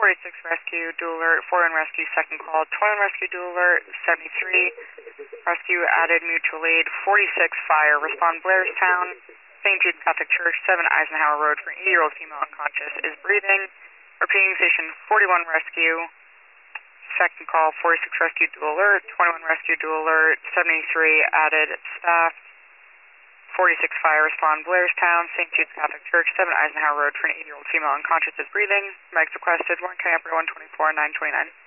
46 rescue, dual alert, 4-1 rescue, second call, 21 rescue, dual alert, 73 rescue, added mutual aid, 46 fire, respond Blairstown, St. Jude's Catholic Church, 7 Eisenhower Road for an 80-year-old female unconscious, is breathing. Repeating station 41 rescue, second call, 46 rescue, dual alert, 21 rescue, dual alert, 73 added staff, 46 fire, respond Blairstown, St. Jude's Catholic Church, 7 Eisenhower Road for an 80-year-old female unconscious is breathing. Megs requested, 1 County Operator 124, 929.